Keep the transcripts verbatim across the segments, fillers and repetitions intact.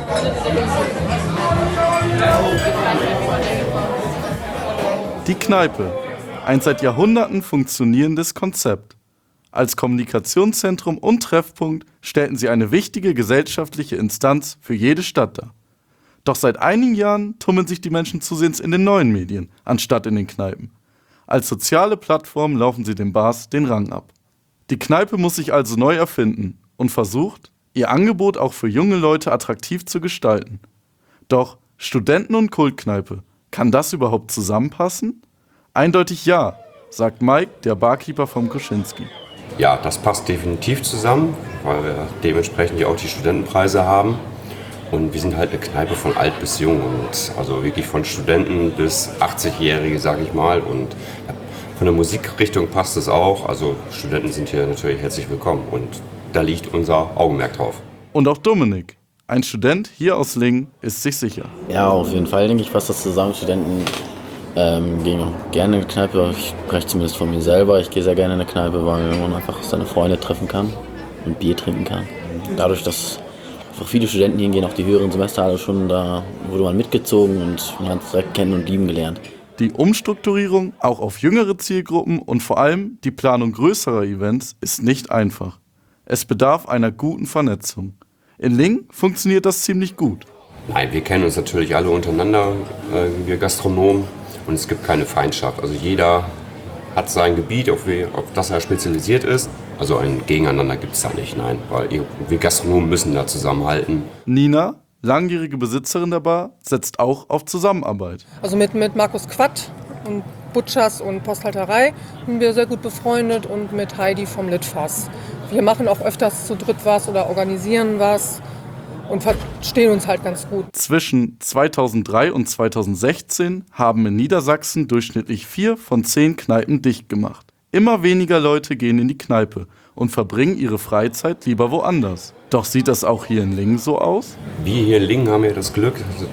Die Kneipe, ein seit Jahrhunderten funktionierendes Konzept. Als Kommunikationszentrum und Treffpunkt stellten sie eine wichtige gesellschaftliche Instanz für jede Stadt dar. Doch seit einigen Jahren tummeln sich die Menschen zusehends in den neuen Medien, anstatt in den Kneipen. Als soziale Plattform laufen sie den Bars den Rang ab. Die Kneipe muss sich also neu erfinden und versucht, ihr Angebot auch für junge Leute attraktiv zu gestalten. Doch Studenten- und Kultkneipe, kann das überhaupt zusammenpassen? Eindeutig ja, sagt Mike, der Barkeeper vom Koschinski. Ja, das passt definitiv zusammen, weil wir dementsprechend ja auch die Studentenpreise haben. Und wir sind halt eine Kneipe von alt bis jung, und also wirklich von Studenten bis achtzigjährige, sag ich mal. Und von der Musikrichtung passt es auch. Also Studenten sind hier natürlich herzlich willkommen, und da liegt unser Augenmerk drauf. Und auch Dominik, ein Student hier aus Lingen, ist sich sicher. Ja, auf jeden Fall denke ich, passt das zusammen. Studenten ähm, gehen auch gerne in eine Kneipe. Ich spreche zumindest von mir selber. Ich gehe sehr gerne in eine Kneipe, weil man einfach seine Freunde treffen kann und Bier trinken kann. Dadurch, dass einfach viele Studenten hingehen, auch die höheren Semester alle schon, da wurde man mitgezogen und man hat es direkt kennen und lieben gelernt. Die Umstrukturierung auch auf jüngere Zielgruppen und vor allem die Planung größerer Events ist nicht einfach. Es bedarf einer guten Vernetzung. In Lingen funktioniert das ziemlich gut. Nein, wir kennen uns natürlich alle untereinander, äh, wir Gastronomen, und es gibt keine Feindschaft. Also jeder hat sein Gebiet, auf, wir, auf das er spezialisiert ist. Also ein Gegeneinander gibt es da nicht, nein, weil wir Gastronomen müssen da zusammenhalten. Nina, langjährige Besitzerin der Bar, setzt auch auf Zusammenarbeit. Also mit, mit Markus Quatt und Butchers und Posthalterei sind wir sehr gut befreundet, und mit Heidi vom Litfass. Wir machen auch öfters zu dritt was oder organisieren was und verstehen uns halt ganz gut. Zwischen zweitausenddrei und zweitausendsechzehn haben in Niedersachsen durchschnittlich vier von zehn Kneipen dicht gemacht. Immer weniger Leute gehen in die Kneipe und verbringen ihre Freizeit lieber woanders. Doch sieht das auch hier in Lingen so aus? Wir hier in Lingen haben ja das Glück,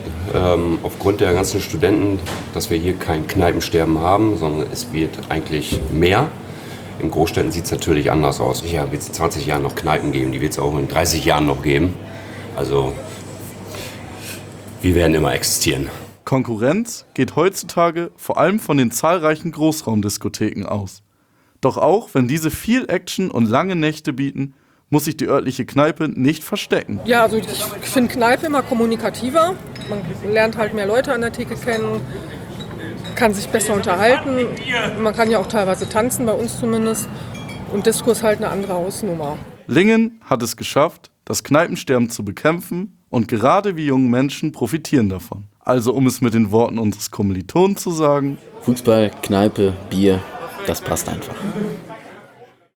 ähm, aufgrund der ganzen Studenten, dass wir hier kein Kneipensterben haben, sondern es wird eigentlich mehr. In Großstädten sieht es natürlich anders aus. Ja, wird es in zwanzig Jahren noch Kneipen geben, die wird es auch in dreißig Jahren noch geben. Also wir werden immer existieren. Konkurrenz geht heutzutage vor allem von den zahlreichen Großraumdiskotheken aus. Doch auch wenn diese viel Action und lange Nächte bieten, muss sich die örtliche Kneipe nicht verstecken. Ja, also ich finde Kneipe immer kommunikativer. Man lernt halt mehr Leute an der Theke kennen, kann sich besser unterhalten. Man kann ja auch teilweise tanzen, bei uns zumindest. Und Disco ist halt eine andere Hausnummer. Lingen hat es geschafft, das Kneipensterben zu bekämpfen, und gerade wir jungen Menschen profitieren davon. Also um es mit den Worten unseres Kommilitonen zu sagen: Fußball, Kneipe, Bier, das passt einfach.